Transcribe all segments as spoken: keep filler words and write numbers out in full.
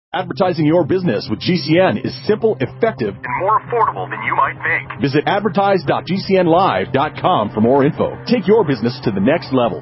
Advertising your business with G C N is simple, effective, and more affordable than you might think. Visit advertise dot g c n live dot com for more info. Take your business to the next level.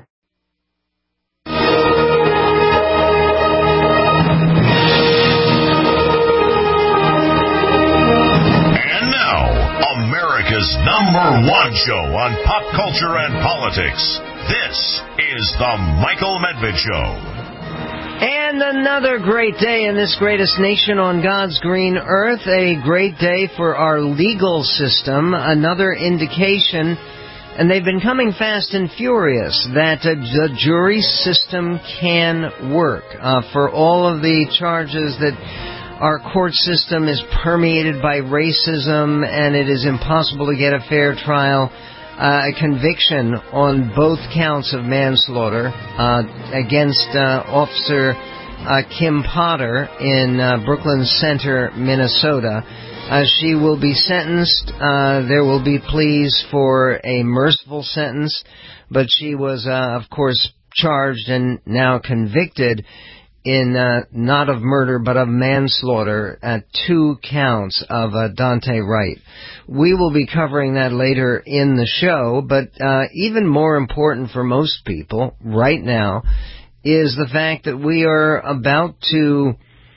And now, America's number one show on pop culture and politics. This is The Michael Medved Show. And another great day in this greatest nation on God's green earth. A great day for our legal system. Another indication, and they've been coming fast and furious, that uh, the jury system can work. Uh, for all of the charges that our court system is permeated by racism and it is impossible to get a fair trial. Uh, a conviction on both counts of manslaughter uh, against uh, Officer uh, Kim Potter in uh, Brooklyn Center, Minnesota. Uh, she will be sentenced. Uh, there will be pleas for a merciful sentence, but she was, uh, of course, charged and now convicted in uh, not of murder but of manslaughter at two counts of uh, Daunte Wright. We will be covering that later in the show, but uh, even more important for most people right now is the fact that we are about to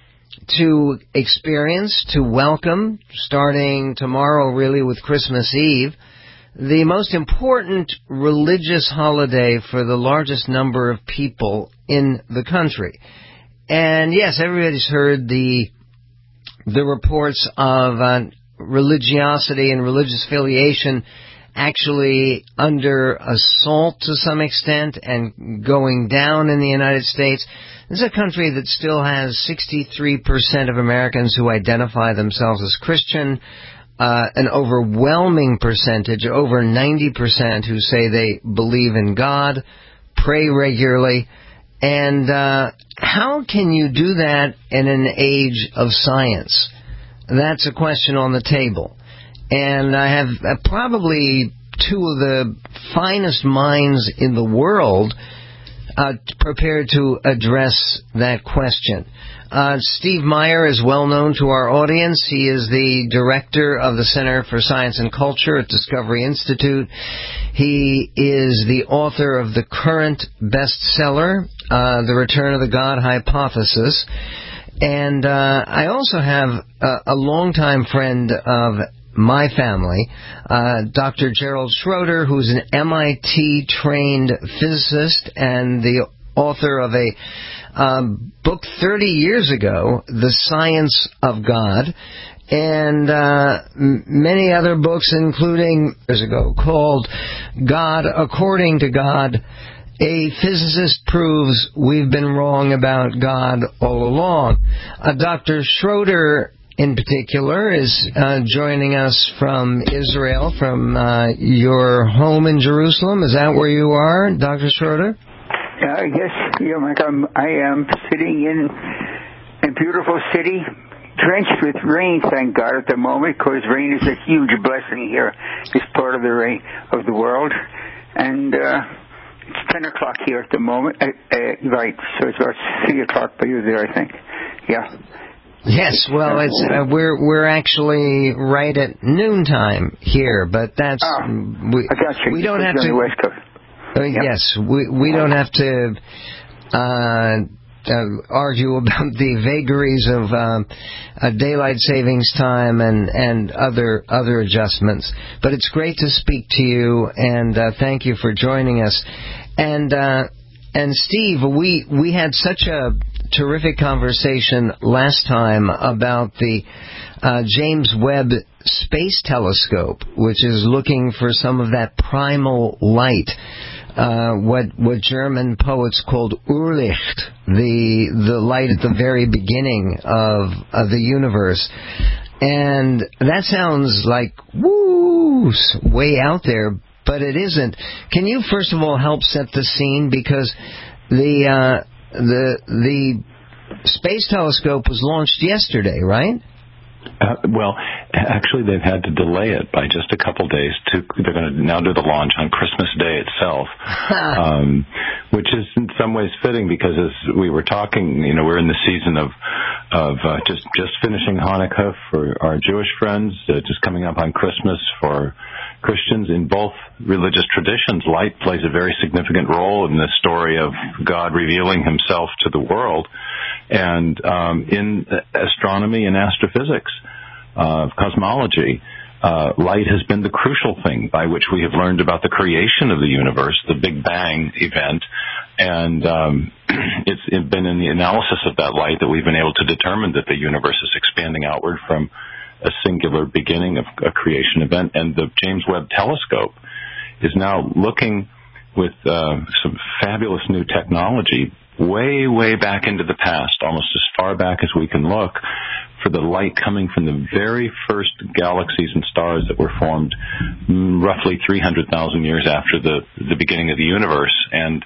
to experience, to welcome, starting tomorrow really with Christmas Eve, the most important religious holiday for the largest number of people in the country. And yes, everybody's heard the the reports of uh, religiosity and religious affiliation actually under assault to some extent and going down in the United States. This is a country that still has sixty-three percent of Americans who identify themselves as Christian, uh, an overwhelming percentage, over ninety percent, who say they believe in God, pray regularly. And uh, how can you do that in an age of science? That's a question on the table. And I have uh, probably two of the finest minds in the world uh, prepared to address that question. Uh, Steve Meyer is well known to our audience. He is the director of the Center for Science and Culture at Discovery Institute. He is the author of the current bestseller, uh, The Return of the God Hypothesis. And uh, I also have a, a longtime friend of my family, uh, Doctor Gerald Schroeder, who's an M I T-trained physicist and the author of a um, book thirty years ago, The Science of God, and uh, m- many other books, including years ago, called God According to God. A physicist proves we've been wrong about God all along. Uh, Doctor Schroeder, in particular, is uh, joining us from Israel, from uh, your home in Jerusalem. Is that where you are, Doctor Schroeder? Uh, yes, yeah, Mike, I'm, I am sitting in a beautiful city, drenched with rain, thank God, at the moment, because rain is a huge blessing here, this part of the rain of the world. And uh, it's ten o'clock here at the moment. Uh, uh, right, so it's about three o'clock by you there, I think. Yeah. Yes, well, it's uh, we're we're actually right at noontime here, but that's oh, we, I got you. we don't have on to. The West Coast. Uh, yep. Yes, we we don't have to uh, uh, argue about the vagaries of um, uh, daylight savings time and, and other other adjustments. But it's great to speak to you, and uh, thank you for joining us. And uh, and Steve, we we had such a terrific conversation last time about the uh, James Webb Space Telescope, which is looking for some of that primal light. Uh, what what German poets called Urlicht, the the light at the very beginning of of the universe, and that sounds like woo, way out there, but it isn't. Can you first of all help set the scene, because the uh, the the space telescope was launched yesterday, right? Uh, well, actually, they've had to delay it by just a couple days. To, they're going to now do the launch on Christmas Day itself, um, which is in some ways fitting because as we were talking, you know, we're in the season of of uh, just just finishing Hanukkah for our Jewish friends, uh, just coming up on Christmas for Christians. In both religious traditions, light plays a very significant role in the story of God revealing himself to the world. And um, in astronomy and astrophysics, uh, cosmology, uh, light has been the crucial thing by which we have learned about the creation of the universe, the Big Bang event. And um, it's been in the analysis of that light that we've been able to determine that the universe is expanding outward from a singular beginning of a creation event. And the James Webb Telescope is now looking with uh, some fabulous new technology way, way back into the past, almost as far back as we can look, for the light coming from the very first galaxies and stars that were formed roughly three hundred thousand years after the, the beginning of the universe. And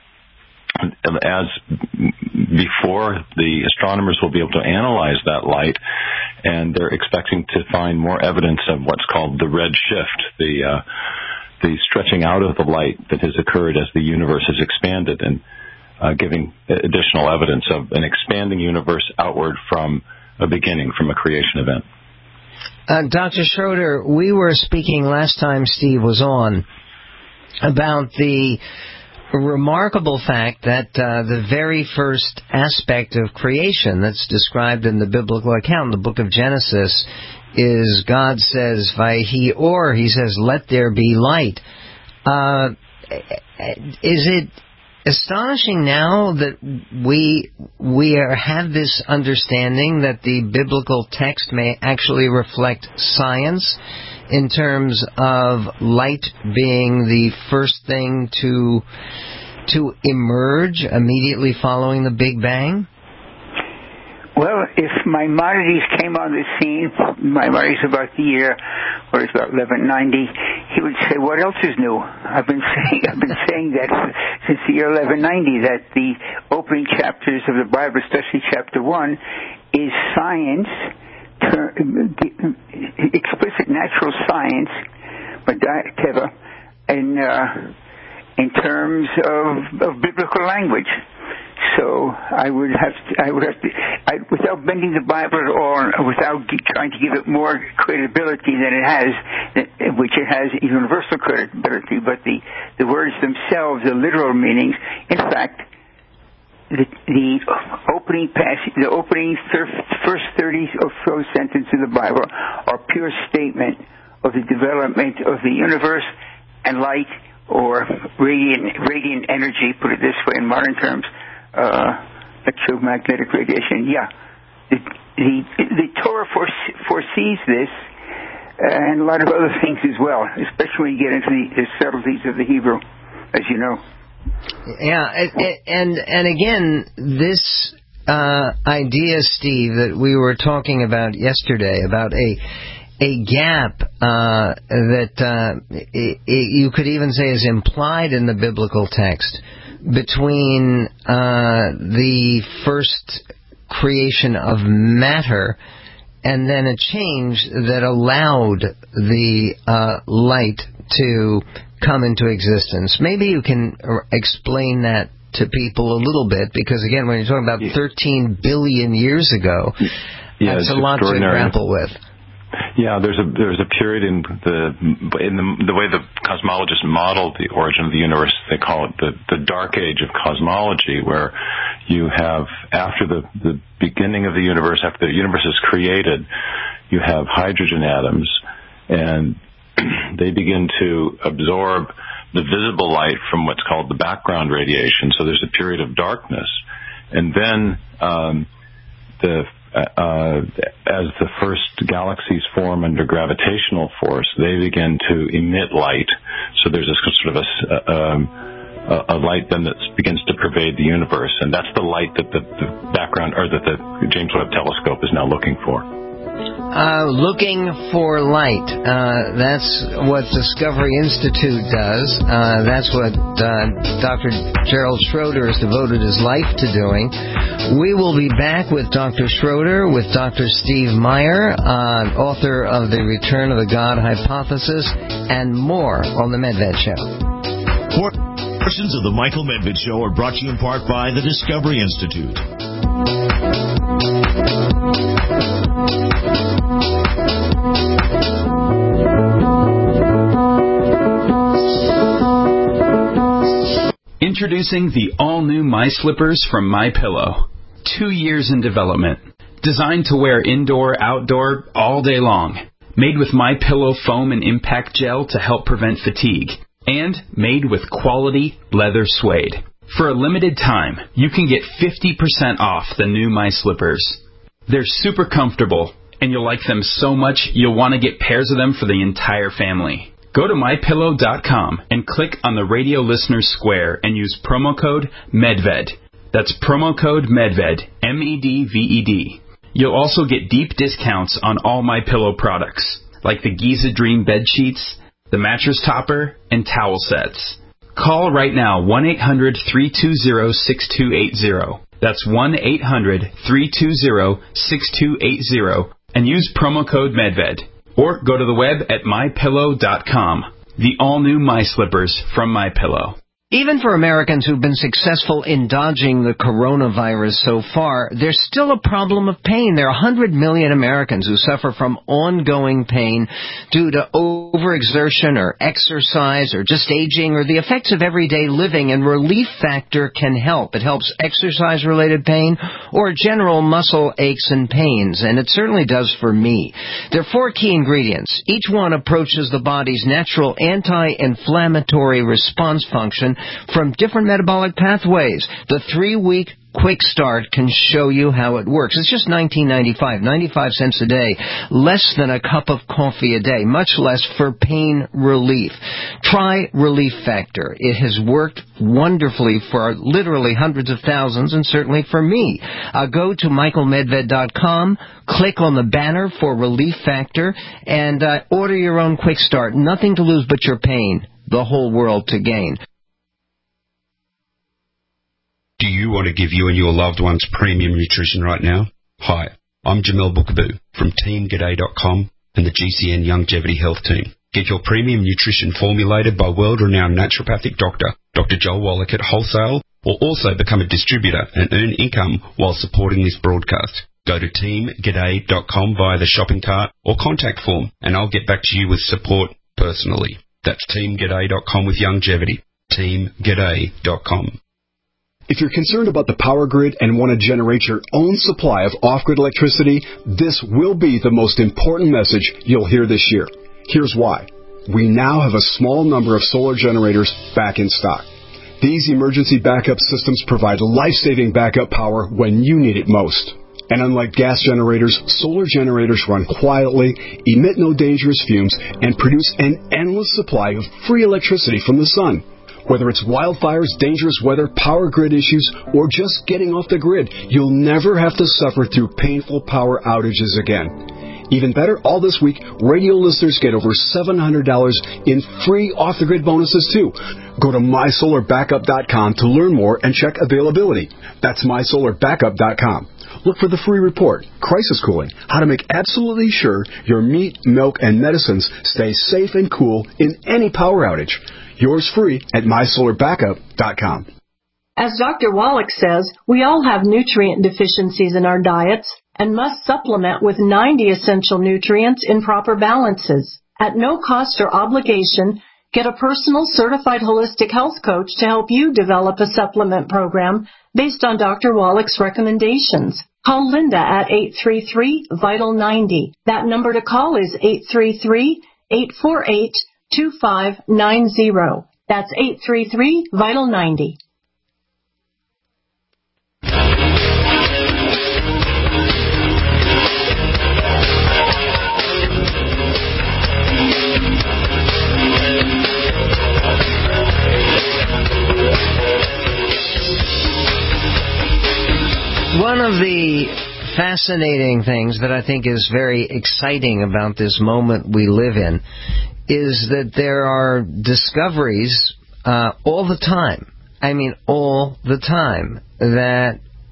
as before, the astronomers will be able to analyze that light, and they're expecting to find more evidence of what's called the red shift, the uh, the stretching out of the light that has occurred as the universe has expanded, and uh, giving additional evidence of an expanding universe outward from a beginning, from a creation event. Uh, Doctor Schroeder, we were speaking last time Steve was on about the remarkable fact that uh, the very first aspect of creation that's described in the biblical account, the book of Genesis, is God says, Vayhi or, he says, let there be light. Uh, is it astonishing now that we we are, have this understanding that the biblical text may actually reflect science in terms of light being the first thing to to emerge immediately following the Big Bang? Well, if Maimonides came on the scene, Maimonides about the year, or it's about eleven ninety, he would say, "What else is new?" I've been saying, I've been saying that since the year eleven ninety, that the opening chapters of the Bible, especially chapter one, is science, ter- explicit natural science, Teva, in uh, in terms of, of biblical language. So I would have to, I would have to, I, without bending the Bible at all, without trying to give it more credibility than it has, which it has universal credibility, but the, the words themselves, the literal meanings, in fact, the, the opening passage, the opening thir- first thirty or so sentences of the Bible are pure statement of the development of the universe and light, or radiant, radiant energy, put it this way in modern terms. Uh, electromagnetic radiation, yeah. The, the, the Torah foresees this, uh, and a lot of other things as well, especially when you get into the, the subtleties of the Hebrew, as you know. Yeah, and and again, this uh, idea, Steve, that we were talking about yesterday, about a a gap uh, that uh, it, it, you could even say is implied in the biblical text, between uh, the first creation of matter and then a change that allowed the uh, light to come into existence. Maybe you can explain that to people a little bit, because again, when you're talking about thirteen billion years ago, yeah, that's a lot to grapple with. Yeah, there's a there's a period in the in the, the way the cosmologists modeled the origin of the universe. They call it the, the dark age of cosmology, where you have, after the, the beginning of the universe, after the universe is created, you have hydrogen atoms, and they begin to absorb the visible light from what's called the background radiation. So there's a period of darkness, and then um, the Uh, as the first galaxies form under gravitational force, they begin to emit light. So there's a sort of a, a, a light then that begins to pervade the universe, and that's the light that the, the background, or that the James Webb Telescope is now looking for. Uh, looking for light. Uh, that's what Discovery Institute does. Uh, that's what uh, Doctor Gerald Schroeder has devoted his life to doing. We will be back with Doctor Schroeder, with Doctor Steve Meyer, uh, author of The Return of the God Hypothesis, and more on The Medved Show. Portions of The Michael Medved Show are brought to you in part by the Discovery Institute. Introducing the all-new My Slippers from MyPillow. Two years in development. Designed to wear indoor, outdoor, all day long. Made with MyPillow foam and impact gel to help prevent fatigue. And made with quality leather suede. For a limited time, you can get fifty percent off the new My Slippers. They're super comfortable, and you'll like them so much you'll want to get pairs of them for the entire family. Go to my pillow dot com and click on the radio listeners square and use promo code MEDVED. That's promo code MEDVED, M E D V E D. You'll also get deep discounts on all MyPillow products, like the Giza Dream bed sheets, the mattress topper, and towel sets. Call right now, one eight hundred, three two zero, six two eight zero. That's one eight hundred, three two zero, six two eight zero, and use promo code MEDVED. Or go to the web at my pillow dot com. The all-new My Slippers from MyPillow. Even for Americans who've been successful in dodging the coronavirus so far, there's still a problem of pain. There are one hundred million Americans who suffer from ongoing pain due to overexertion or exercise or just aging or the effects of everyday living, and Relief Factor can help. It helps exercise-related pain or general muscle aches and pains, and it certainly does for me. There are four key ingredients. Each one approaches the body's natural anti-inflammatory response function from different metabolic pathways. The three-week Quick Start can show you how it works. It's just nineteen ninety-five, ninety-five cents a day, less than a cup of coffee a day, much less for pain relief. Try Relief Factor. It has worked wonderfully for literally hundreds of thousands, and certainly for me. Uh, go to michael medved dot com, click on the banner for Relief Factor, and uh, order your own Quick Start. Nothing to lose but your pain. The whole world to gain. Do you want to give you and your loved ones premium nutrition right now? Hi, I'm Jamel Bookaboo from team g'day dot com and the G C N Longevity Health Team. Get your premium nutrition formulated by world-renowned naturopathic doctor, Doctor Joel Wallach at Wholesale, or also become a distributor and earn income while supporting this broadcast. Go to team g'day dot com via the shopping cart or contact form, and I'll get back to you with support personally. That's team g'day dot com with longevity. team g'day dot com. If you're concerned about the power grid and want to generate your own supply of off-grid electricity, this will be the most important message you'll hear this year. Here's why. We now have a small number of solar generators back in stock. These emergency backup systems provide life-saving backup power when you need it most. And unlike gas generators, solar generators run quietly, emit no dangerous fumes, and produce an endless supply of free electricity from the sun. Whether it's wildfires, dangerous weather, power grid issues, or just getting off the grid, you'll never have to suffer through painful power outages again. Even better, all this week, radio listeners get over seven hundred dollars in free off-the-grid bonuses, too. Go to my solar backup dot com to learn more and check availability. That's my solar backup dot com. Look for the free report, Crisis Cooling, how to make absolutely sure your meat, milk, and medicines stay safe and cool in any power outage. Yours free at my solar backup dot com. As Doctor Wallach says, we all have nutrient deficiencies in our diets and must supplement with ninety essential nutrients in proper balances. At no cost or obligation, get a personal certified holistic health coach to help you develop a supplement program based on Doctor Wallach's recommendations. Call Linda at eight three three, vital ninety. That number to call is eight three three, eight four eight, two five nine zero. That's eight three three, vital ninety. One of the fascinating things that I think is very exciting about this moment we live in is that there are discoveries uh, all the time, I mean all the time, that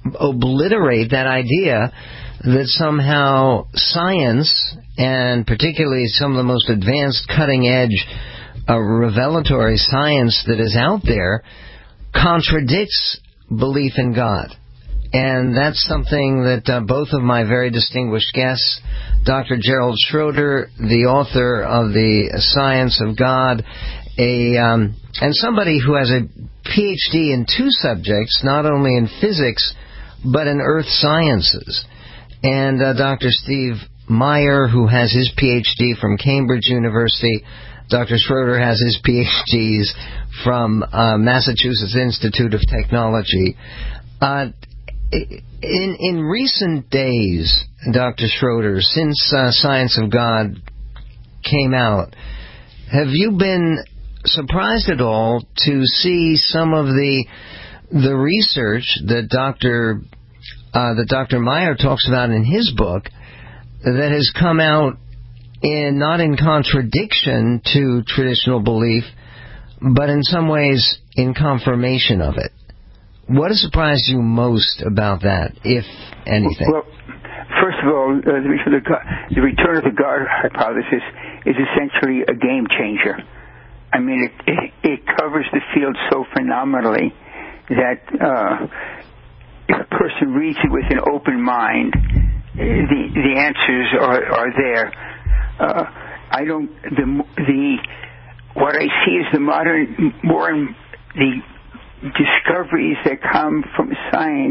obliterate that idea that somehow science, and particularly some of the most advanced, cutting-edge, uh, revelatory science that is out there, contradicts belief in God. And that's something that uh, both of my very distinguished guests, Doctor Gerald Schroeder, the author of The Science of God, a um, and somebody who has a P H D in two subjects, not only in physics, but in earth sciences. And uh, Doctor Steve Meyer, who has his P H D from Cambridge University. Doctor Schroeder has his P H Ds from uh, Massachusetts Institute of Technology. Uh, in in recent days, Doctor Schroeder, since uh, Science of God came out, have you been surprised at all to see some of the the research that Doctor uh, that Doctor Meyer talks about in his book that has come out in not in contradiction to traditional belief, but in some ways in confirmation of it? What has surprised you most about that, if anything? Well, first of all, uh, the, the return of the God hypothesis is essentially a game changer. I mean, it, it, it covers the field so phenomenally that uh, if a person reads it with an open mind, the the answers are, are there. Uh, I don't. The the what I see is the modern, more the discoveries that come from science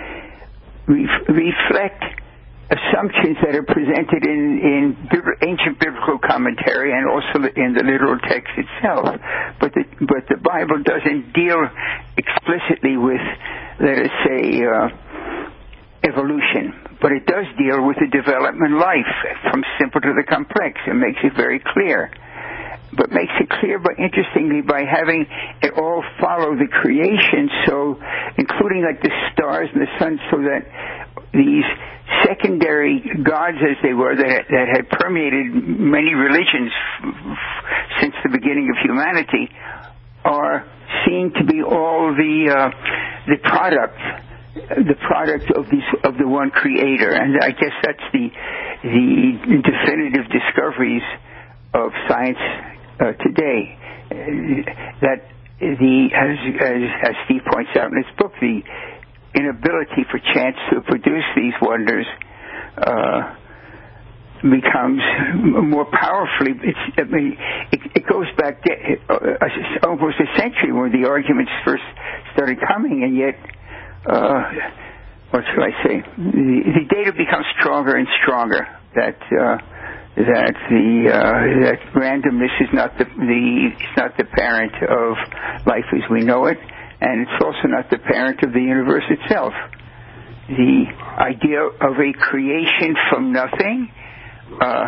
ref, reflect assumptions that are presented in, in ancient biblical commentary and also in the literal text itself. But the, but the Bible doesn't deal explicitly with, let us say, uh, evolution. But it does deal with the development of life, from simple to the complex. It makes it very clear. But makes it clear, but interestingly, by having it all follow the creation, so including like the stars and the sun, so that these secondary gods, as they were, that, that had permeated many religions f- since the beginning of humanity, are seen to be all the uh, the product, the product of these of the one Creator, and I guess that's the the definitive discoveries of science uh, today. Uh, that the as, as as Steve points out in his book, the inability for chance to produce these wonders uh, becomes more powerfully. It's, I mean, it, it goes back to, uh, almost a century when the arguments first started coming, and yet, uh, what shall I say? The, the data becomes stronger and stronger. That uh, that the uh, that randomness is not the the is not the parent of life as we know it. And it's also not the parent of the universe itself. The idea of a creation from nothing, uh,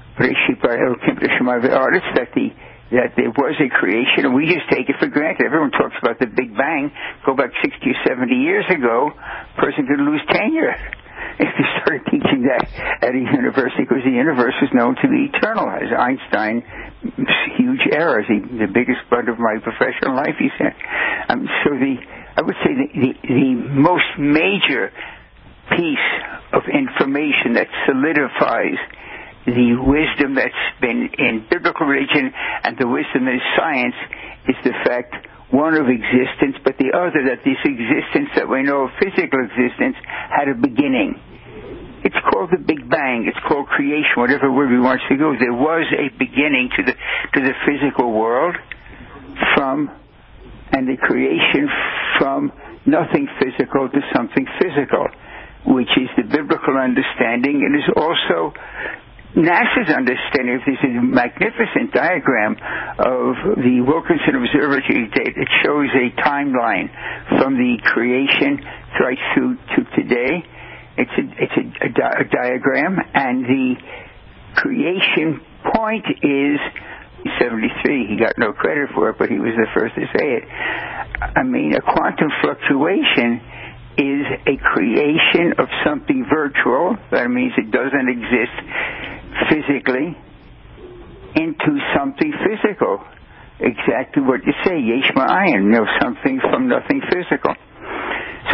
that the that there was a creation, and we just take it for granted. Everyone talks about the Big Bang. Go back sixty or seventy years ago, a person could lose tenure if you started teaching that at a university, because the universe is known to be eternal. As Einstein, huge errors, the, the biggest blunder of my professional life, he said. Um, so the, I would say the, the, the most major piece of information that solidifies the wisdom that's been in biblical religion and the wisdom in science is the fact, one, of existence, but the other, that this existence that we know of, physical existence, had a beginning. It's called the Big Bang. It's called creation, whatever word we want to go. There was a beginning to the to the physical world from, and the creation from nothing physical to something physical, which is the biblical understanding, and is also NASA's understanding. Of this is a magnificent diagram of the Wilkinson Observatory data. It shows a timeline from the creation right through to today. It's a, it's a, a, di- a diagram, and the creation point is seventy-three. He got no credit for it, but he was the first to say it. I mean, a quantum fluctuation is a creation of something virtual. That means it doesn't exist physically into something physical. Exactly what you say, yesh ma'ayin, you know, something from nothing physical. So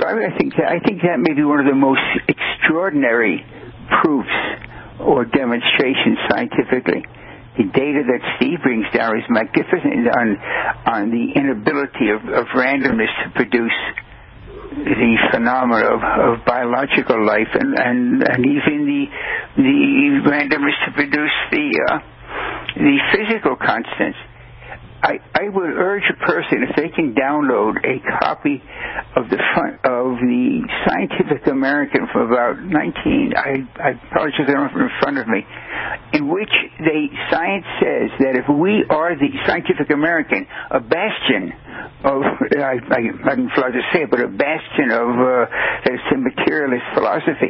I think that, I think that may be one of the most extraordinary proofs or demonstrations scientifically. The data that Steve brings down is magnificent on on the inability of, of randomness to produce the phenomena of, of biological life, and, and, and even the the randomness to produce the uh, the physical constants. I, I would urge a person, if they can download a copy of the front of the Scientific American from about nineteen, I, I probably took it from in front of me, in which they, science says that if we are the Scientific American, a bastion of, I, I, I'm allowed to say it, but a bastion of, uh, that's a materialist philosophy,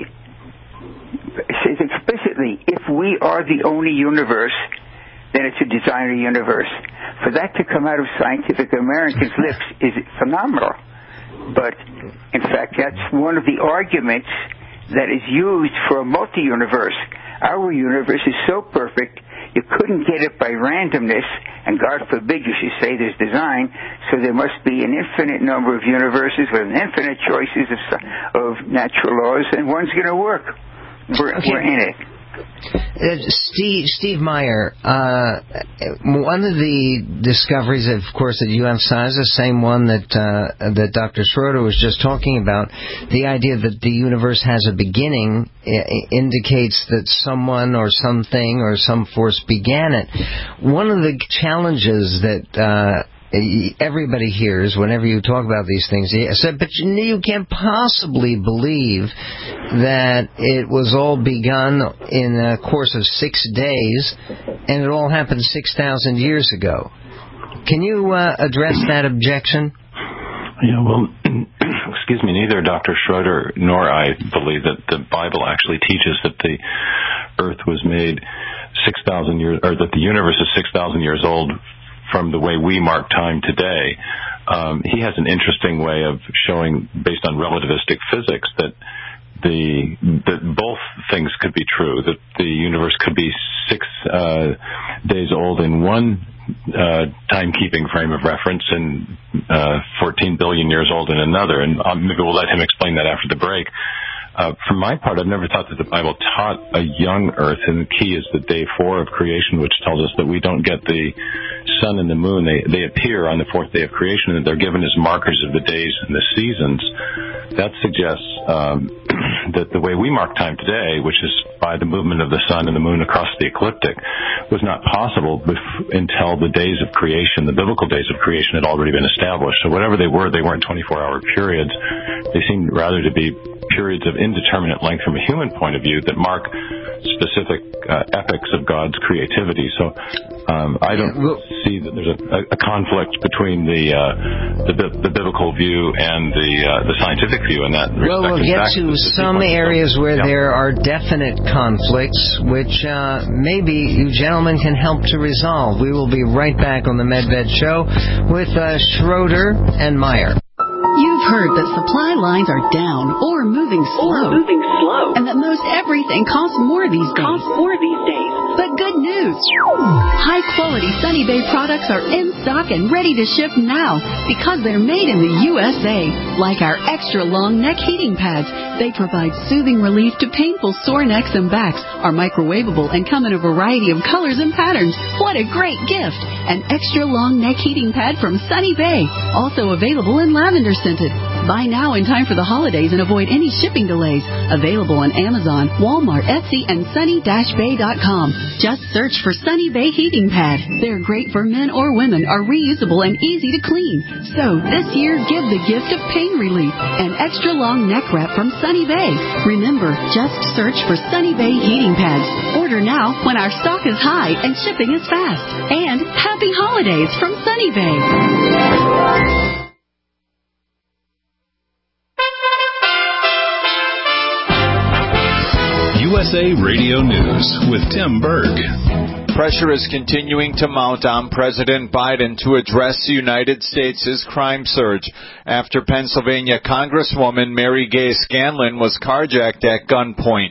it says explicitly, if we are the only universe, then it's a designer universe. For that to come out of Scientific American's lips is phenomenal. But, in fact, that's one of the arguments that is used for a multi-universe. Our universe is so perfect, you couldn't get it by randomness, and God forbid you should say there's design, so there must be an infinite number of universes with infinite choices of, of natural laws, and one's going to work. We're, okay. we're in it. Uh, Steve Steve Meyer, uh, one of the discoveries, of course, that you emphasize, the same one that uh, that Doctor Schroeder was just talking about, the idea that the universe has a beginning I- indicates that someone or something or some force began it. One of the challenges that uh, everybody hears whenever you talk about these things, I said, but you, you can't possibly believe that it was all begun in a course of six days and it all happened six thousand years ago. Can you uh, address that objection? Yeah, well, excuse me, neither Doctor Schroeder nor I believe that the Bible actually teaches that the earth was made six thousand years, or that the universe is six thousand years old from the way we mark time today. Um, he has an interesting way of showing, based on relativistic physics, that the that both things could be true, that the universe could be six uh, days old in one uh, timekeeping frame of reference and uh, fourteen billion years old in another. And um, maybe we'll let him explain that after the break. Uh, for my part, I've never thought that the Bible taught a young earth, and the key is the day four of creation, which tells us that we don't get the sun and the moon. They they appear on the fourth day of creation, and they're given as markers of the days and the seasons. That suggests um, that the way we mark time today, which is by the movement of the sun and the moon across the ecliptic, was not possible bef- until the days of creation, the biblical days of creation, had already been established. So whatever they were, they weren't twenty-four hour periods. They seemed rather to be periods of indeterminate length from a human point of view that mark specific uh, epochs of God's creativity. So um, I don't well, see that there's a, a conflict between the, uh, the the biblical view and the uh, the scientific view in that respect. Well, we'll get to some areas where yeah. there are definite conflicts, which uh, maybe you gentlemen can help to resolve. We will be right back on the MedVed Show with uh, Schroeder and Meyer. You've heard that supply lines are down or moving slow, or moving slow, and that most everything costs more these days. Costs more these days. But good news! High-quality Sunny Bay products are in stock and ready to ship now because they're made in the U S A. Like our extra-long neck heating pads, they provide soothing relief to painful sore necks and backs, are microwavable, and come in a variety of colors and patterns. What a great gift! An extra-long neck heating pad from Sunny Bay, also available in lavender scented. Buy now in time for the holidays and avoid any shipping delays. Available on Amazon, Walmart, Etsy, and sunny dash bay dot com. Just search for Sunny Bay Heating Pad. They're great for men or women, are reusable and easy to clean. So this year, give the gift of pain relief. An extra long neck wrap from Sunny Bay. Remember, just search for Sunny Bay Heating Pads. Order now when our stock is high and shipping is fast. And happy holidays from Sunny Bay. U S A Radio News with Tim Berg. Pressure is continuing to mount on President Biden to address the United States' crime surge after Pennsylvania Congresswoman Mary Gay Scanlon was carjacked at gunpoint.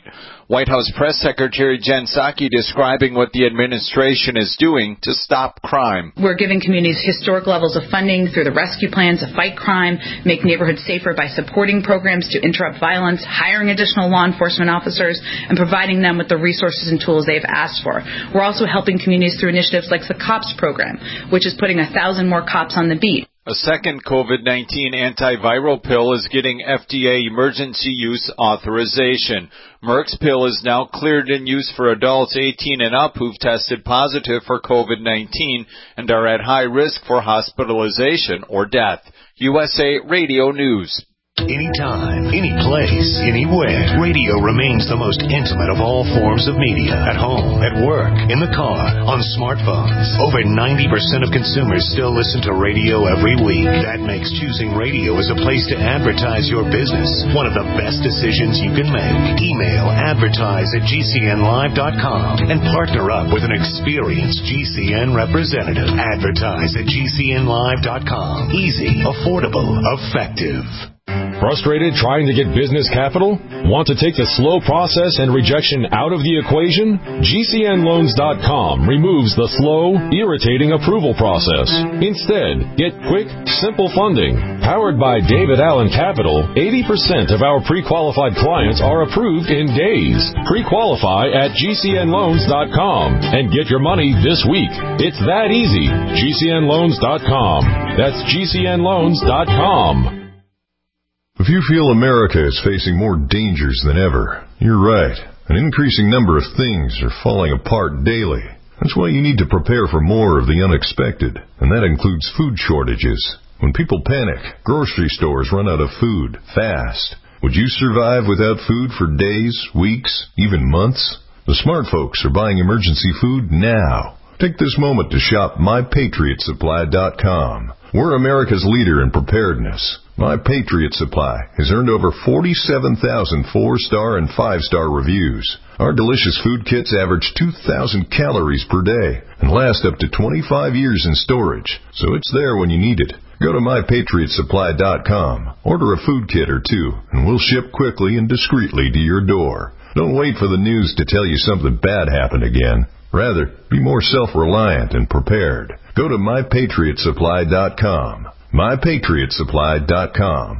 White House Press Secretary Jen Psaki describing what the administration is doing to stop crime. We're giving communities historic levels of funding through the rescue plans to fight crime, make neighborhoods safer by supporting programs to interrupt violence, hiring additional law enforcement officers, and providing them with the resources and tools they've asked for. We're also helping communities through initiatives like the COPS program, which is putting a thousand more cops on the beat. A second COVID nineteen antiviral pill is getting F D A emergency use authorization. Merck's pill is now cleared in use for adults eighteen and up who've tested positive for COVID nineteen and are at high risk for hospitalization or death. U S A Radio News. Anytime, any place, anywhere, radio remains the most intimate of all forms of media. At home, at work, in the car, on smartphones. Over ninety percent of consumers still listen to radio every week. That makes choosing radio as a place to advertise your business one of the best decisions you can make. Email advertise at G C N live dot com and partner up with an experienced G C N representative. Advertise at G C N live dot com. Easy, affordable, effective. Frustrated trying to get business capital? Want to take the slow process and rejection out of the equation? G C N loans dot com removes the slow, irritating approval process. Instead, get quick, simple funding. Powered by David Allen Capital, eighty percent of our pre-qualified clients are approved in days. Pre-qualify at G C N loans dot com and get your money this week. It's that easy. G C N loans dot com. That's G C N loans dot com. If you feel America is facing more dangers than ever, you're right. An increasing number of things are falling apart daily. That's why you need to prepare for more of the unexpected, and that includes food shortages. When people panic, grocery stores run out of food fast. Would you survive without food for days, weeks, even months? The smart folks are buying emergency food now. Take this moment to shop my patriot supply dot com. We're America's leader in preparedness. My Patriot Supply has earned over forty-seven thousand four-star and five-star reviews. Our delicious food kits average two thousand calories per day and last up to twenty-five years in storage, so it's there when you need it. Go to my patriot supply dot com, order a food kit or two, and we'll ship quickly and discreetly to your door. Don't wait for the news to tell you something bad happened again. Rather, be more self-reliant and prepared. Go to my patriot supply dot com. my patriot supply dot com.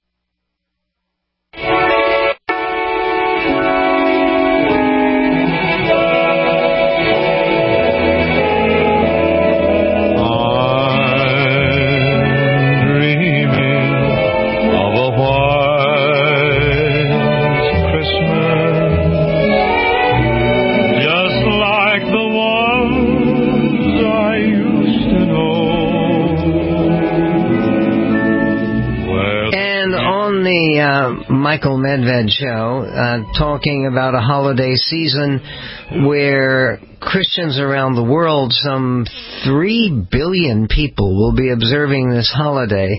Michael Medved Show, uh, talking about a holiday season where Christians around the world, some three billion people, will be observing this holiday.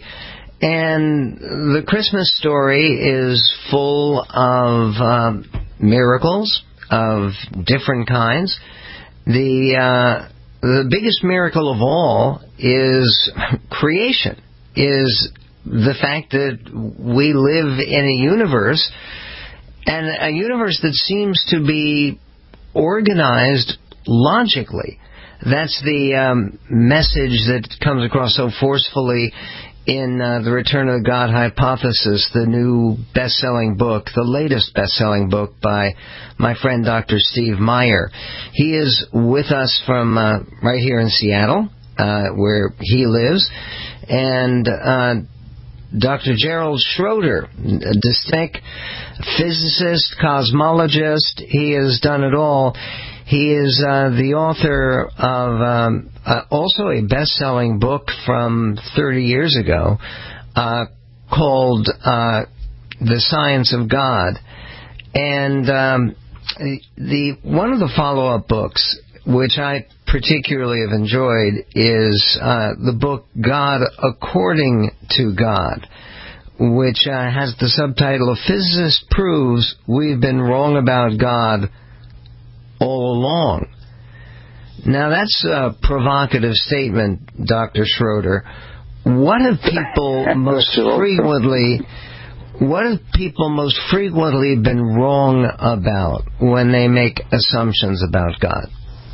And the Christmas story is full of um, miracles of different kinds. The uh, the biggest miracle of all is creation, is the fact that we live in a universe, and a universe that seems to be organized logically. That's the um, message that comes across so forcefully in uh, The Return of the God Hypothesis, the new best-selling book, the latest best-selling book by my friend Doctor Steve Meyer. He is with us from uh, right here in Seattle, uh, where he lives, and uh, Doctor Gerald Schroeder, a distinct physicist, cosmologist. He has done it all. He is uh, the author of um, uh, also a best-selling book from thirty years ago uh, called uh, The Science of God. And um, the one of the follow-up books, which I particularly have enjoyed, is uh, the book God According to God, which uh, has the subtitle of Physicist Proves We've Been Wrong About God All Along. Now, that's a provocative statement, Doctor Schroeder. What have people most frequently what have people most frequently been wrong about when they make assumptions about God?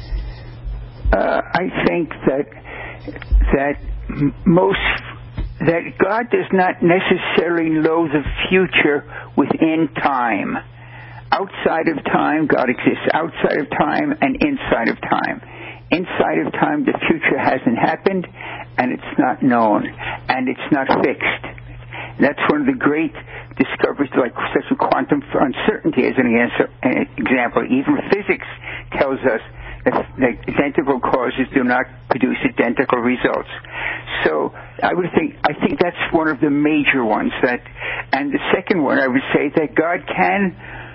Uh, I think that that most that God does not necessarily know the future within time. Outside of time, God exists outside of time and inside of time. Inside of time, the future hasn't happened, and it's not known, and it's not fixed. That's one of the great discoveries, like such as quantum uncertainty as an example. Even physics tells us that identical causes do not produce identical results. So I would think I think that's one of the major ones. That, and the second one, I would say that God can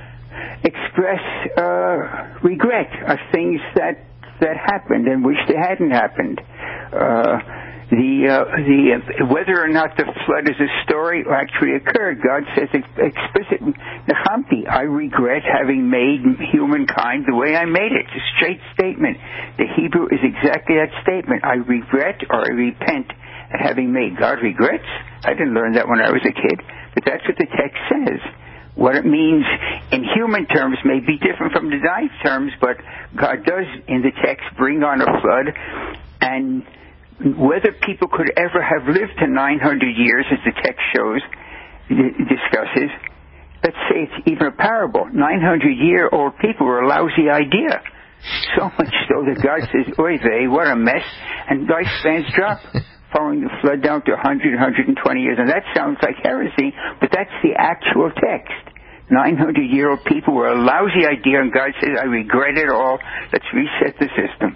express uh, regret of things that that happened and wish they hadn't happened. Uh, the uh, the uh, whether or not the flood is a story or actually occurred, God says explicitly, "Nechamti, I regret having made humankind the way I made it." It's a straight statement. The Hebrew is exactly that statement. I regret or I repent at having made. God regrets? I didn't learn that when I was a kid, but that's what the text says. What it means in human terms may be different from the divine terms, but God does, in the text, bring on a flood. And whether people could ever have lived to nine hundred years, as the text shows, discusses, let's say it's even a parable. nine hundred year old people were a lousy idea. So much so that God says, oy vey, what a mess, and lifespans drop. Following the flood down to one hundred, one hundred twenty years. And that sounds like heresy, but that's the actual text. nine hundred year old people were a lousy idea, and God says, I regret it all. Let's reset the system.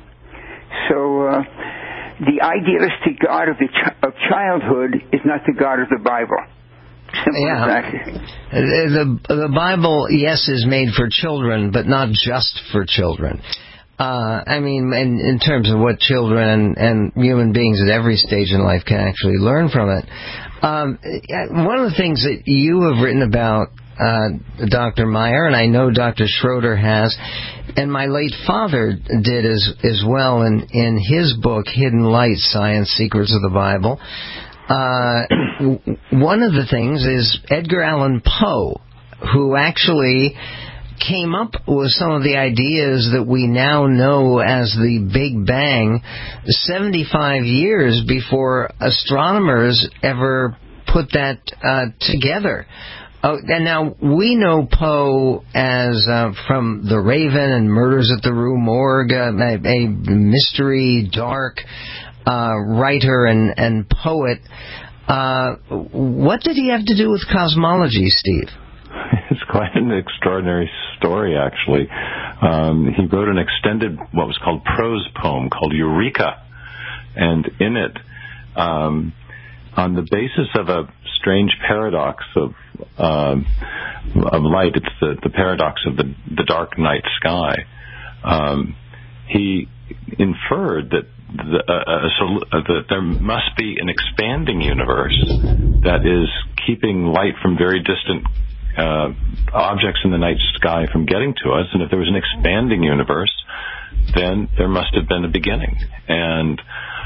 So uh, the idealistic God of, the ch- of childhood is not the God of the Bible. Simple yeah. as that. The, the Bible, yes, is made for children, but not just for children. Uh, I mean, in, in terms of what children and, and human beings at every stage in life can actually learn from it. Um, one of the things that you have written about, uh, Doctor Meyer, and I know Doctor Schroeder has, and my late father did as, as well in, in his book, Hidden Light, Science, Secrets of the Bible. Uh, one of the things is Edgar Allan Poe, who actually came up with some of the ideas that we now know as the Big Bang seventy-five years before astronomers ever put that uh, together. Oh, and now we know Poe as uh, from The Raven and Murders at the Rue Morgue, uh, a, a mystery, dark uh, writer and, and poet. Uh, what did he have to do with cosmology, Steve? It's quite an extraordinary story, actually. Um, he wrote an extended, what was called prose poem called Eureka. And in it, um, on the basis of a strange paradox of um, of light, it's the, the paradox of the, the dark night sky, um, he inferred that The, uh, so, uh, that there must be an expanding universe that is keeping light from very distant uh, objects in the night sky from getting to us. And if there was an expanding universe, then there must have been a beginning. And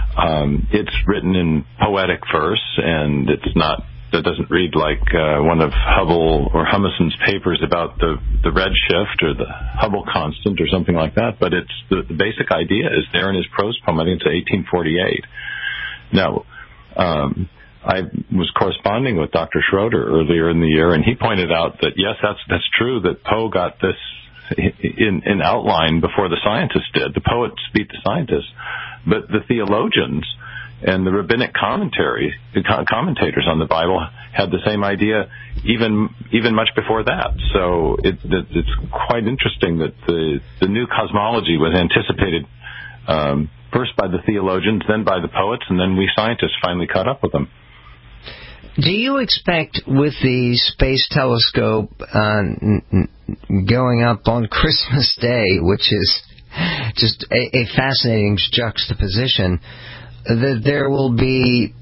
um, it's written in poetic verse, and it's not. That doesn't read like uh, one of Hubble or Hummerson's papers about the, the redshift or the Hubble constant or something like that, but it's the, the basic idea is there in his prose poem. I think it's eighteen forty-eight. Now, um, I was corresponding with Doctor Schroeder earlier in the year, and he pointed out that, yes, that's that's true, that Poe got this in, in outline before the scientists did. The poets beat the scientists, but the theologians and the rabbinic commentary, the commentators on the Bible had the same idea even even much before that. So it, it, it's quite interesting that the, the new cosmology was anticipated um, first by the theologians, then by the poets, and then we scientists finally caught up with them. Do you expect with the space telescope uh, going up on Christmas Day, which is just a, a fascinating juxtaposition, that there will be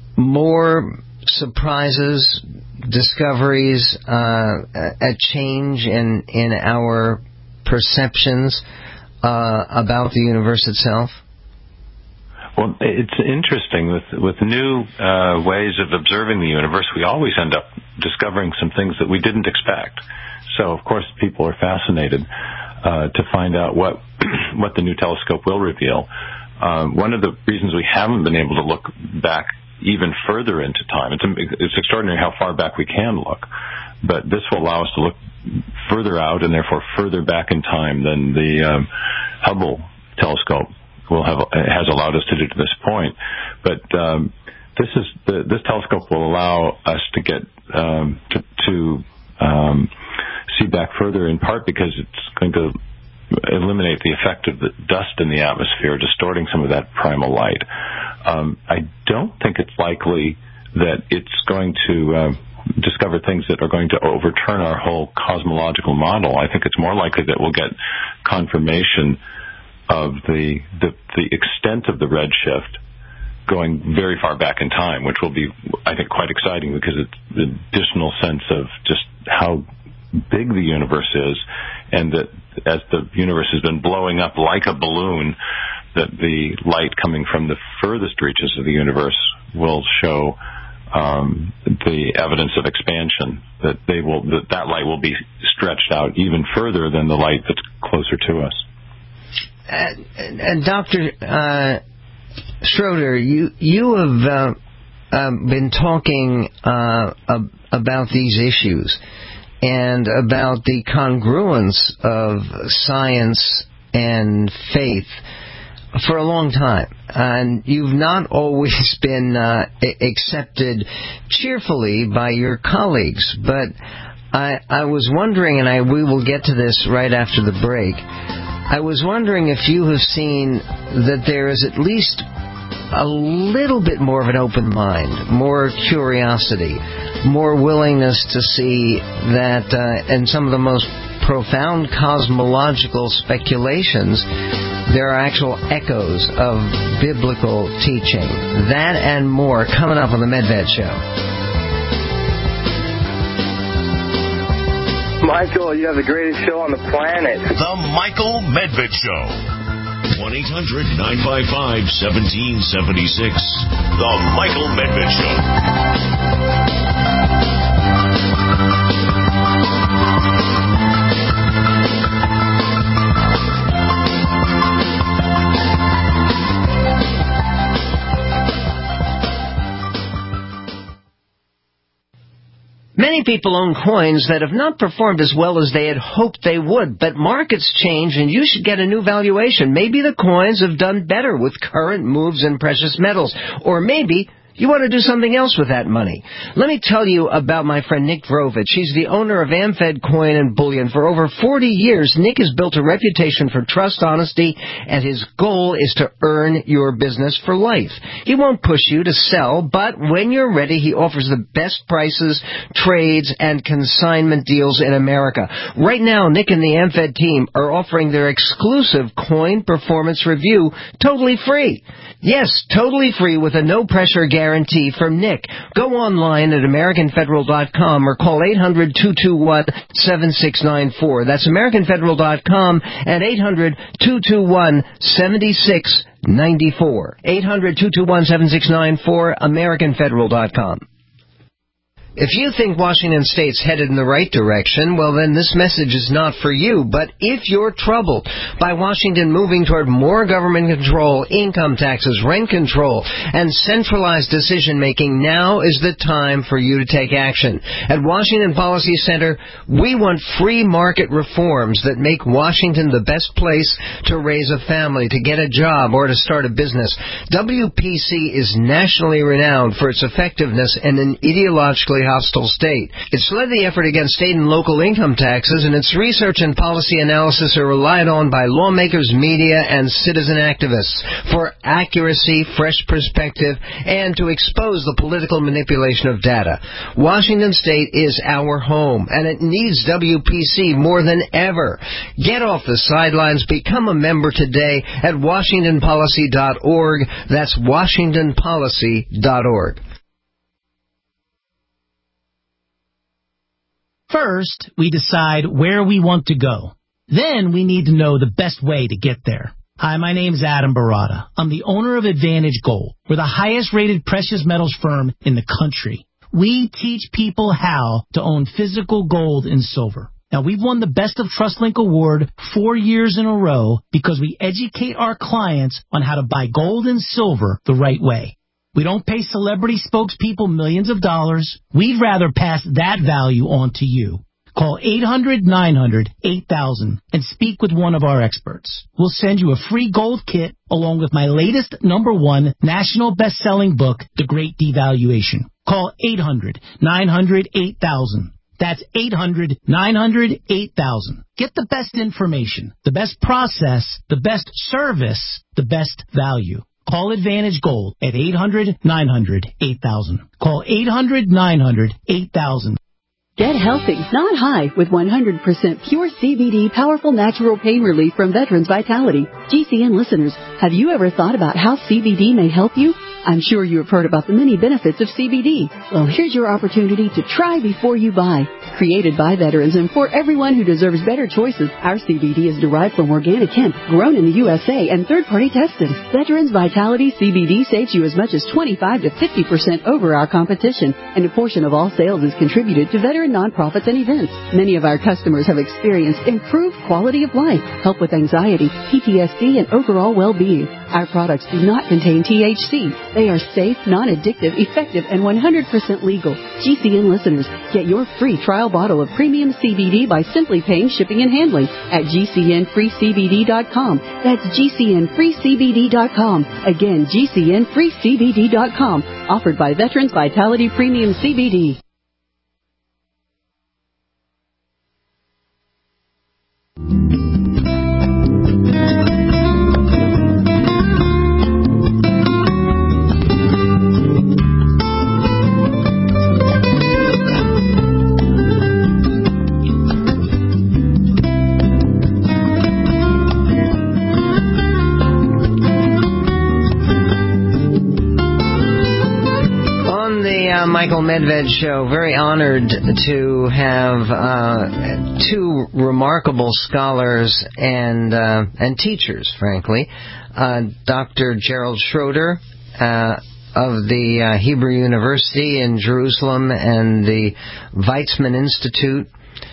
more surprises, discoveries, uh, a change in, in our perceptions uh, about the universe itself? Well, it's interesting. With with new uh, ways of observing the universe, we always end up discovering some things that we didn't expect. So, of course, people are fascinated uh, to find out what what the new telescope will reveal. Uh, one of the reasons we haven't been able to look back even further into time, it's, it's extraordinary how far back we can look, but this will allow us to look further out and therefore further back in time than the um, Hubble telescope will have has allowed us to do to this point. But um, this is the, this telescope will allow us to get um, to, to um, see back further, in part because it's going to eliminate the effect of the dust in the atmosphere, distorting some of that primal light. Um, I don't think it's likely that it's going to uh, discover things that are going to overturn our whole cosmological model. I think it's more likely that we'll get confirmation of the the, the extent of the redshift going very far back in time, which will be, I think, quite exciting because it's the additional sense of just how big the universe is, and that as the universe has been blowing up like a balloon, that the light coming from the furthest reaches of the universe will show um, the evidence of expansion, that they will that, that light will be stretched out even further than the light that's closer to us. And, and, and Doctor Uh, Schroeder, you you have uh, um, been talking uh, ab- about these issues and about the congruence of science and faith for a long time. And you've not always been uh, accepted cheerfully by your colleagues. But I, I was wondering, and I, we will get to this right after the break, I was wondering if you have seen that there is at least a little bit more of an open mind, more curiosity, more willingness to see that uh, in some of the most profound cosmological speculations, there are actual echoes of biblical teaching. That and more coming up on the Medved Show. Michael, you have the greatest show on the planet. The Michael Medved Show. one eight hundred nine five five one seven seven six. The Michael Medved Show. Many people own coins that have not performed as well as they had hoped they would, but markets change and you should get a new valuation. Maybe the coins have done better with current moves in precious metals, or maybe you want to do something else with that money. Let me tell you about my friend Nick Vrovich. He's the owner of AmFed Coin and Bullion. For over forty years, Nick has built a reputation for trust, honesty, and his goal is to earn your business for life. He won't push you to sell, but when you're ready, he offers the best prices, trades, and consignment deals in America. Right now, Nick and the AmFed team are offering their exclusive coin performance review totally free. Yes, totally free with a no-pressure guarantee from Nick. Go online at American Federal dot com or call eight hundred two two one seven six nine four. That's American Federal dot com and eight hundred two two one seven six nine four. eight hundred two two one seven six nine four, American Federal dot com. If you think Washington State's headed in the right direction, well then this message is not for you. But if you're troubled by Washington moving toward more government control, income taxes, rent control, and centralized decision-making, now is the time for you to take action. At Washington Policy Center, we want free market reforms that make Washington the best place to raise a family, to get a job, or to start a business. W P C is nationally renowned for its effectiveness in an ideologically hostile state. It's led the effort against state and local income taxes, and its research and policy analysis are relied on by lawmakers, media, and citizen activists for accuracy, fresh perspective, and to expose the political manipulation of data. Washington State is our home, and it needs W P C more than ever. Get off the sidelines. Become a member today at washington policy dot org. That's washington policy dot org. First, we decide where we want to go. Then we need to know the best way to get there. Hi, my name's Adam Barada. I'm the owner of Advantage Gold. We're the highest rated precious metals firm in the country. We teach people how to own physical gold and silver. Now, we've won the Best of TrustLink Award four years in a row because we educate our clients on how to buy gold and silver the right way. We don't pay celebrity spokespeople millions of dollars. We'd rather pass that value on to you. Call eight hundred nine hundred eight thousand and speak with one of our experts. We'll send you a free gold kit along with my latest number one national best-selling book, The Great Devaluation. Call eight hundred nine hundred eight thousand. That's eight hundred nine hundred eight thousand. Get the best information, the best process, the best service, the best value. Call Advantage Gold at eight hundred nine hundred eight thousand. Call eight hundred nine hundred eight thousand. Get healthy, not high, with one hundred percent pure C B D powerful natural pain relief from Veterans Vitality. G C N listeners, have you ever thought about how C B D may help you? I'm sure you have heard about the many benefits of C B D. Well, here's your opportunity to try before you buy. Created by veterans and for everyone who deserves better choices, our C B D is derived from organic hemp, grown in the U S A and third-party tested. Veterans Vitality C B D saves you as much as twenty-five to fifty percent over our competition, and a portion of all sales is contributed to veteran nonprofits and events. Many of our customers have experienced improved quality of life, help with anxiety, P T S D, and overall well-being. Our products do not contain T H C. They are safe, non-addictive, effective, and one hundred percent legal. G C N listeners, get your free trial bottle of premium C B D by simply paying shipping and handling at G C N free C B D dot com. That's G C N free C B D dot com. Again, G C N free C B D dot com. Offered by Veterans Vitality Premium C B D. Michael Medved Show. Very honored to have uh, two remarkable scholars and uh, and teachers, frankly. Uh, Doctor Gerald Schroeder uh, of the uh, Hebrew University in Jerusalem and the Weizmann Institute,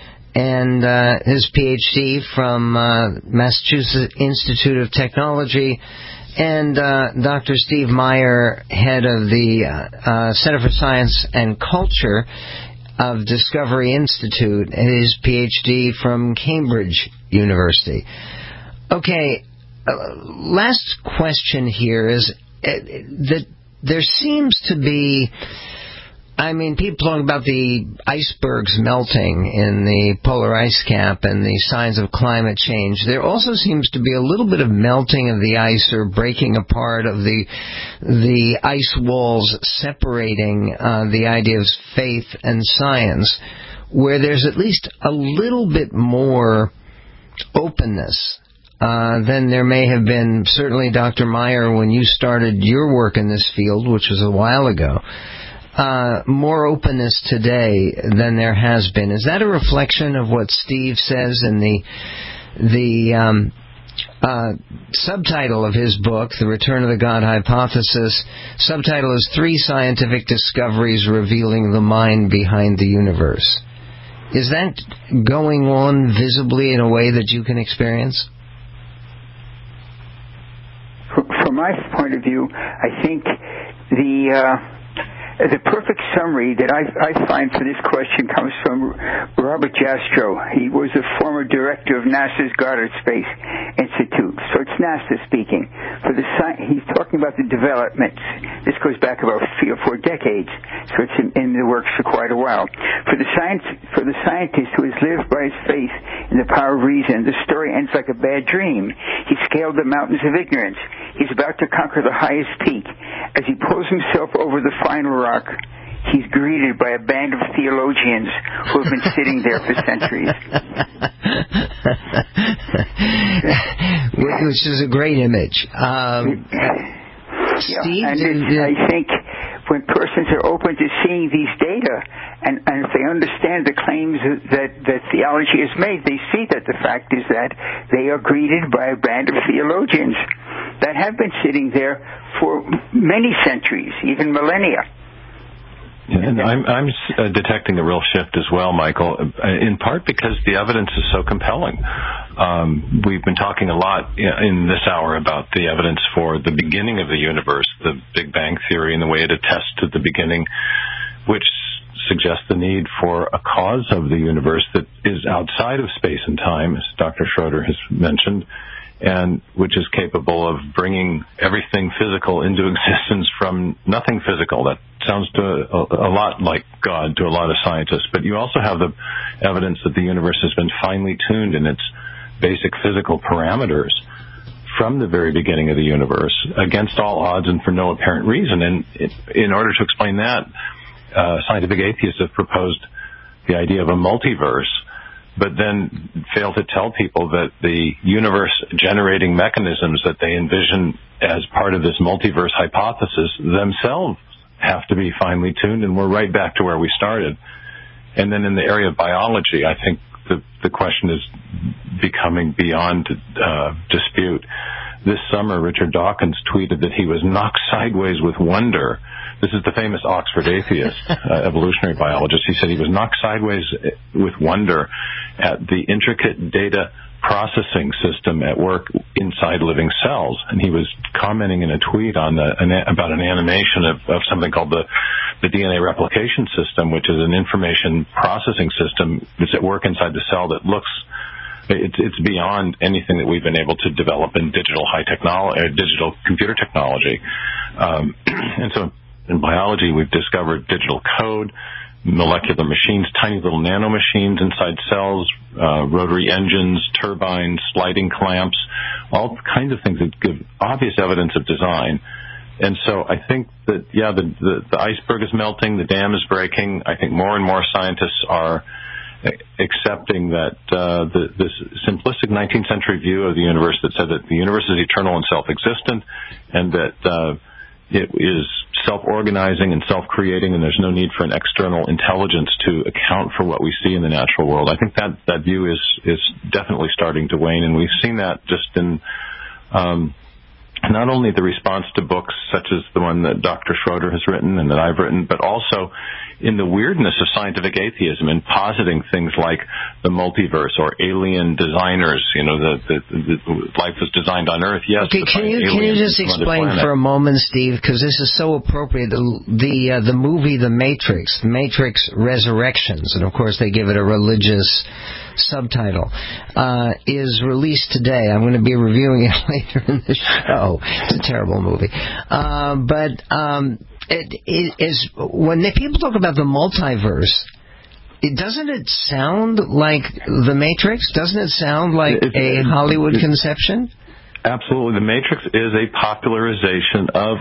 and uh, his P H D from uh, Massachusetts Institute of Technology, and uh, Doctor Steve Meyer, head of the uh, uh, Center for Science and Culture of Discovery Institute, his P H D from Cambridge University. Okay, uh, last question here is uh, that there seems to be, I mean, people talking about the icebergs melting in the polar ice cap and the signs of climate change. There also seems to be a little bit of melting of the ice or breaking apart of the the ice walls separating uh, the idea of faith and science, where there's at least a little bit more openness uh, than there may have been, certainly, Doctor Meyer, when you started your work in this field, which was a while ago. Uh, more openness today than there has been. Is that a reflection of what Steve says in the the um, uh, subtitle of his book, The Return of the God Hypothesis? Subtitle is Three Scientific Discoveries Revealing the Mind Behind the Universe. Is that going on visibly in a way that you can experience? From my point of view, I think the uh The perfect summary that I, I find for this question comes from Robert Jastrow. He was a former director of NASA's Goddard Space Institute. So it's NASA speaking. For the he's talking about the developments. This goes back about three or four decades, so it's in, in the works for quite a while. For the science, for the scientist who has lived by his faith in the power of reason, the story ends like a bad dream. He scaled the mountains of ignorance. He's about to conquer the highest peak. As he pulls himself over the final rock, he's greeted by a band of theologians who have been sitting there for centuries. Which is a great image. Um, yeah, Steve, and did, I think when persons are open to seeing these data And, and if they understand the claims that, that theology has made, they see that the fact is that they are greeted by a band of theologians that have been sitting there for many centuries, even millennia. And I'm, I'm uh, detecting a real shift as well, Michael, in part because the evidence is so compelling. Um, we've been talking a lot in this hour about the evidence for the beginning of the universe, the Big Bang Theory, and the way it attests to the beginning, which suggests the need for a cause of the universe that is outside of space and time, as Doctor Schroeder has mentioned, and which is capable of bringing everything physical into existence from nothing physical. That sounds to a, a lot like God to a lot of scientists, but you also have the evidence that the universe has been finely tuned in its basic physical parameters from the very beginning of the universe against all odds and for no apparent reason. And it, in order to explain that, uh, scientific atheists have proposed the idea of a multiverse, but then fail to tell people that the universe-generating mechanisms that they envision as part of this multiverse hypothesis themselves have to be finely tuned, and we're right back to where we started. And then in the area of biology, I think the, the question is becoming beyond uh, dispute. This summer, Richard Dawkins tweeted that he was knocked sideways with wonder. This is the famous Oxford atheist, uh, evolutionary biologist. He said he was knocked sideways with wonder at the intricate data processing system at work inside living cells. And he was commenting in a tweet on the, an, about an animation of, of something called the, the D N A replication system, which is an information processing system that's at work inside the cell that looks It's, it's beyond anything that we've been able to develop in digital high technology, uh, digital computer technology. Um, and so in biology, we've discovered digital code, molecular machines, tiny little nanomachines inside cells, uh, rotary engines, turbines, sliding clamps, all kinds of things that give obvious evidence of design. And so I think that, yeah, the, the, the iceberg is melting, the dam is breaking. I think more and more scientists are accepting that uh, the, this simplistic nineteenth century view of the universe that said that the universe is eternal and self-existent, and that uh, it is self-organizing and self-creating, and there's no need for an external intelligence to account for what we see in the natural world. I think that, that view is, is definitely starting to wane, and we've seen that just in um, not only the response to books such as the one that Doctor Schroeder has written and that I've written, but also in the weirdness of scientific atheism and positing things like the multiverse or alien designers. You know, the, the, the, the life was designed on Earth. Yes. Okay, can you can you just explain for a moment, Steve, because this is so appropriate. The the, uh, the movie The Matrix, The Matrix Resurrections, and of course they give it a religious subtitle, uh, is released today. I'm going to be reviewing it later in the show. It's a terrible movie, uh, but um, it, it is when the people talk about the multiverse. It, doesn't it sound like The Matrix? Doesn't it sound like it, a Hollywood it, conception? Absolutely. The Matrix is a popularization of,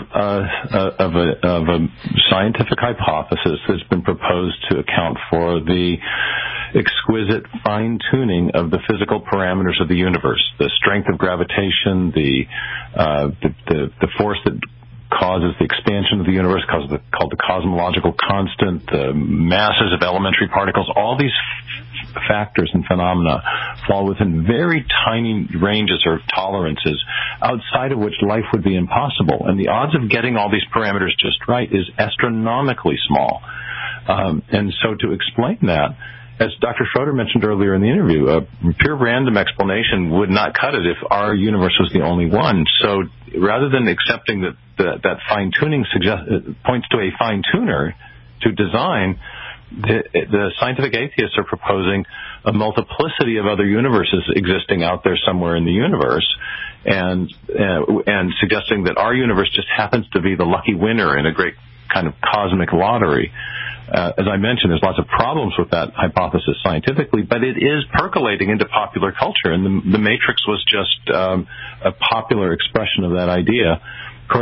uh, of, a, of a scientific hypothesis that's been proposed to account for the exquisite fine-tuning of the physical parameters of the universe, the strength of gravitation, the, uh, the, the, the force that causes the expansion of the universe, called the, called the cosmological constant, the masses of elementary particles. All these f- factors and phenomena fall within very tiny ranges or tolerances outside of which life would be impossible. And the odds of getting all these parameters just right is astronomically small. Um, and so to explain that, as Doctor Schroeder mentioned earlier in the interview, a pure random explanation would not cut it if our universe was the only one. So rather than accepting that the, that fine-tuning suggest, points to a fine-tuner to design, the, the scientific atheists are proposing a multiplicity of other universes existing out there somewhere in the universe, and uh, and suggesting that our universe just happens to be the lucky winner in a great kind of cosmic lottery. Uh, as I mentioned, there's lots of problems with that hypothesis scientifically, but it is percolating into popular culture, and the, the Matrix was just um, a popular expression of that idea. Of course, if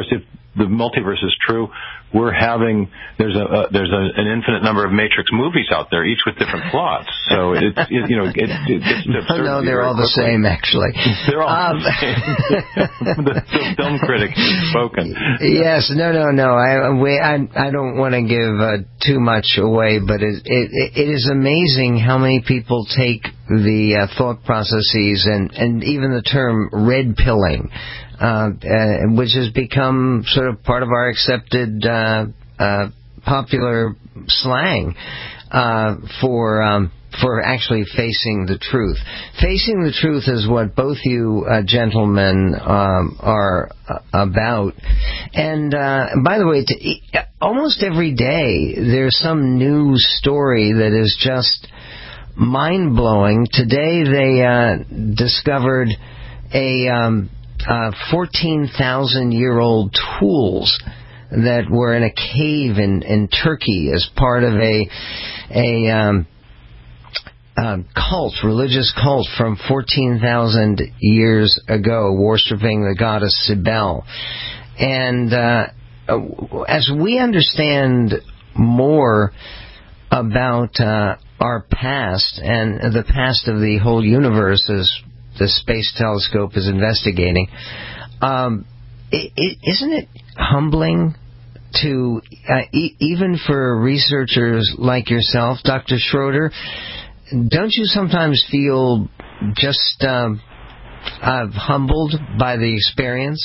the multiverse is true, we're having there's a uh, there's a, an infinite number of Matrix movies out there, each with different plots. So it's it, you know it, it gets to absurdity. No, they're all the quickly. same, actually. They're all um, the same. the, the film critic has spoken. Yes, no, no, no. I we, I, I don't want to give uh, too much away, but it, it it is amazing how many people take the uh, thought processes and and even the term red pilling. Uh, uh, which has become sort of part of our accepted uh, uh, popular slang uh, for um, for actually facing the truth. Facing the truth is what both you uh, gentlemen um, are uh, about. And uh, by the way, to, almost every day there's some new story that is just mind-blowing. Today they uh, discovered a... Um, Uh, fourteen thousand year old tools that were in a cave in, in Turkey as part of a a um, uh, cult, religious cult from fourteen thousand years ago, worshipping the goddess Cybele. And uh, as we understand more about uh, our past and the past of the whole universe as the Space Telescope is investigating, um, it, it, isn't it humbling to, uh, e- even for researchers like yourself, Doctor Schroeder, don't you sometimes feel just um, uh, humbled by the experience?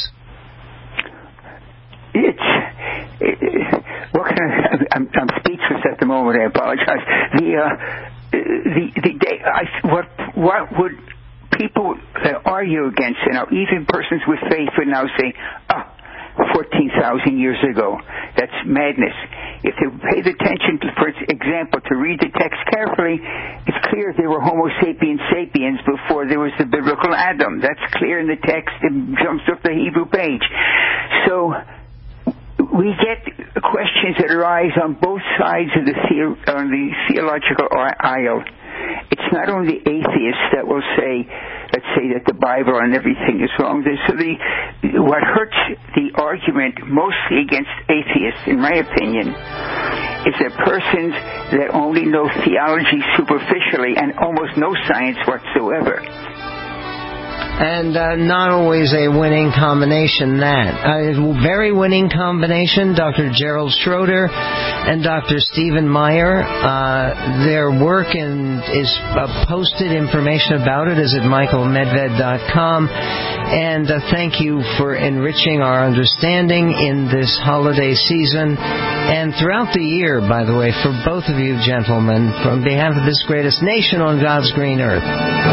It's, it, what can I, I'm, I'm speechless at the moment, I apologize. The, uh, the, the day, I, what, what would people that argue against it now, even persons with faith would now say, ah, fourteen thousand years ago, that's madness. If they paid attention, to, for example, to read the text carefully, it's clear there were Homo sapiens sapiens before there was the biblical Adam. That's clear in the text. It jumps off the Hebrew page. So we get questions that arise on both sides of the, the- on the theological aisle. It's not only atheists that will say, let's say that the Bible and everything is wrong. So the, what hurts the argument mostly against atheists, in my opinion, is that persons that only know theology superficially and almost no science whatsoever. And uh, not always a winning combination, that. A very winning combination, Doctor Gerald Schroeder and Doctor Stephen Meyer. Uh, their work in, is uh, posted, information about it is at michael medved dot com. And uh, thank you for enriching our understanding in this holiday season and throughout the year, by the way, for both of you gentlemen, from behalf of this greatest nation on God's green earth.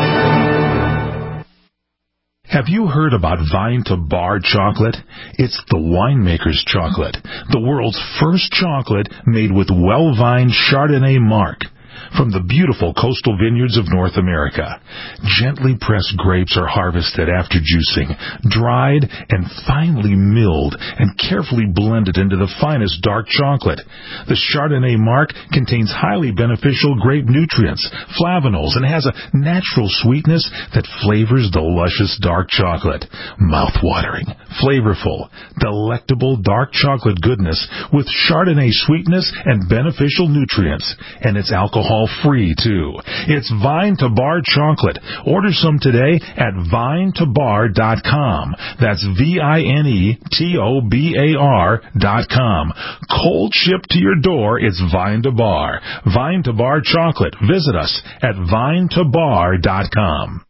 Have you heard about Vine to Bar chocolate? It's the winemaker's chocolate, the world's first chocolate made with well-vined Chardonnay marc from the beautiful coastal vineyards of North America. Gently pressed grapes are harvested after juicing, dried and finely milled and carefully blended into the finest dark chocolate. The Chardonnay marc contains highly beneficial grape nutrients, flavonols, and has a natural sweetness that flavors the luscious dark chocolate. Mouth-watering, flavorful, delectable dark chocolate goodness with Chardonnay sweetness and beneficial nutrients. And it's alcohol-free, too. It's Vine to Bar chocolate. Order some today at vine to bar dot com. That's V I N E T O B A R dot com. Cold shipped to your door, it's Vine to Bar. Vine to Bar chocolate. Visit us at vine to bar dot com.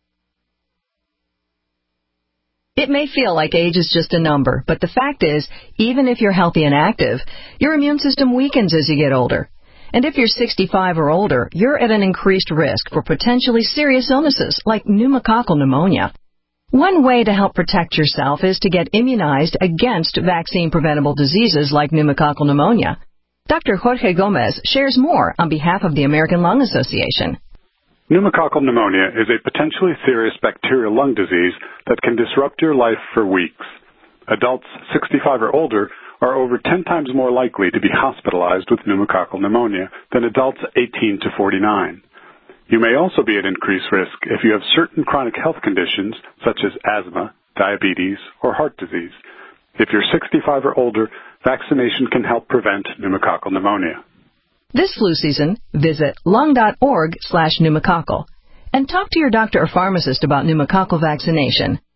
It may feel like age is just a number, but the fact is, even if you're healthy and active, your immune system weakens as you get older. And if you're sixty-five or older, you're at an increased risk for potentially serious illnesses like pneumococcal pneumonia. One way to help protect yourself is to get immunized against vaccine-preventable diseases like pneumococcal pneumonia. Doctor Jorge Gomez shares more on behalf of the American Lung Association. Pneumococcal pneumonia is a potentially serious bacterial lung disease that can disrupt your life for weeks. Adults sixty-five or older are over ten times more likely to be hospitalized with pneumococcal pneumonia than adults eighteen to forty-nine. You may also be at increased risk if you have certain chronic health conditions such as asthma, diabetes, or heart disease. If you're sixty-five or older, vaccination can help prevent pneumococcal pneumonia. This flu season, visit lung.org slash pneumococcal and talk to your doctor or pharmacist about pneumococcal vaccination.